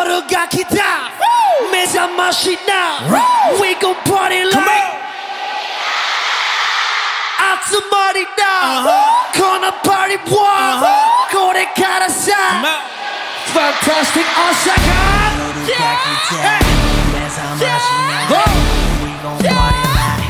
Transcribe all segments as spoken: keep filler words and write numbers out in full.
夜が来た目覚ましな We gon' party like 集まりだ、uh-huh. このパリは、uh-huh. これからさ、uh-huh. Fantastic Osaka夜が来た目覚ましな We gon' party like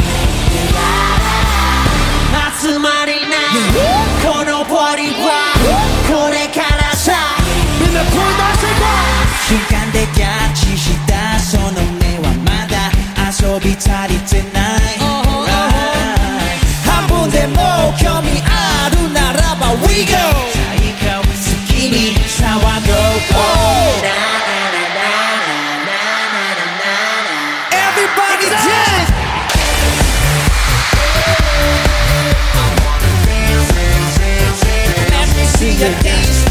集まりな、uh-huh. このパリは、uh-huh. これからさみんな声出してこ瞬間でキャッチしたその目はまだ遊び足りてない、uh-huh. 半分でも興味あるならば We go 最高好きに騒ごう Everybody dance Let me see you dance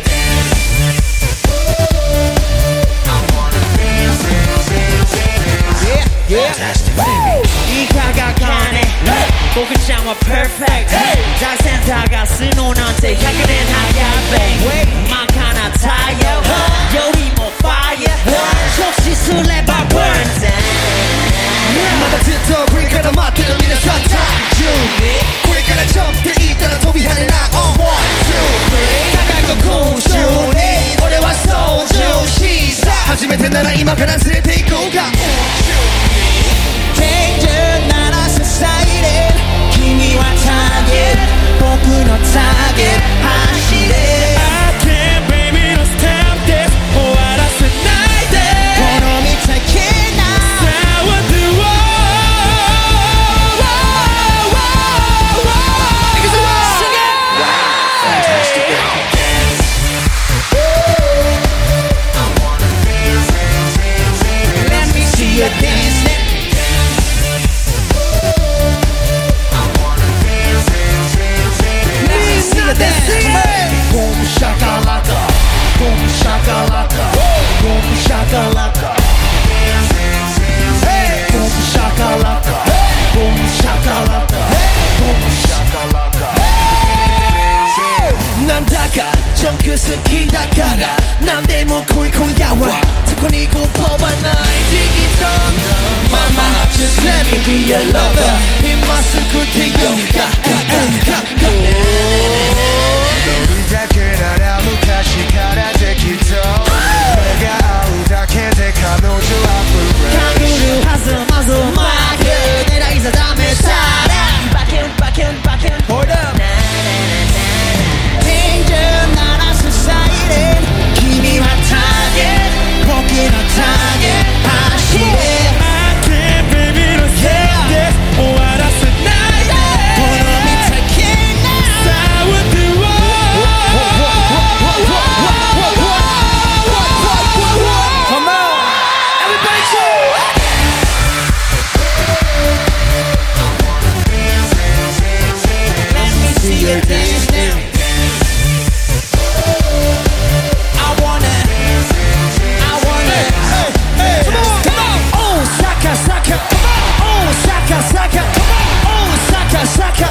Fantastic baby いかがかね僕ちゃんは perfect 大センターがするのなんてひゃくねん早い真っ赤な太陽よりも fire 直視すれば burn down まだずっとこれから待ってる皆さん Time to これからジャンプって言ったら飛び跳ねな On one, two, three 高く空中に俺は操縦しさ初めてなら今から連れて行こうか Danger 鳴らすサイレン君はターゲット僕のターゲット走れ I can't baby no stop this 終わらせないでこの道だけなさあ what do you want Sing it Fantastic dance I wanna dance dance dance Let me see you dance Boom shakalaka, boom shakalaka, boom shakalaka. Hey, boom shakalaka, boom shakalaka, boom shakalaka. なんだかジャンク好きだから何でも来い今夜はそこにこぼばないジギトン Mama, just let me be your lover 今すぐ手をかだけなら昔からできと目が合うだけで彼女はブレイ勘ぐるはずまずマーク狙い定めたらバキュンバキュンバキュン Hold up Danger 鳴らすサイレン君はターゲット僕のターゲット走れ I can't baby no stop this 終わらせないでこの道だけなさあ what do you want Come on, everybody chill. Let me see you dance now. I wanna, I wanna. Hey, hey, come on, come on. Oh, Saka, Saka. Oh, Saka, Saka. Oh, Saka, Saka.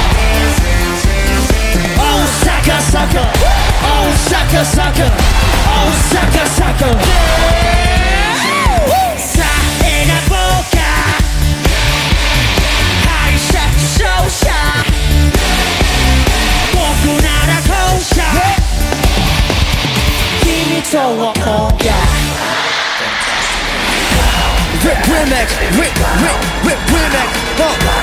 Oh, Saka, Saka. Oh, Saka, Saka. Oh, Saka, Saka. 사 해가 볼까 하이샷 쇼샷僕なら後者君とは今夜 Rip, remix, rip, rip, rip, remix. Oh.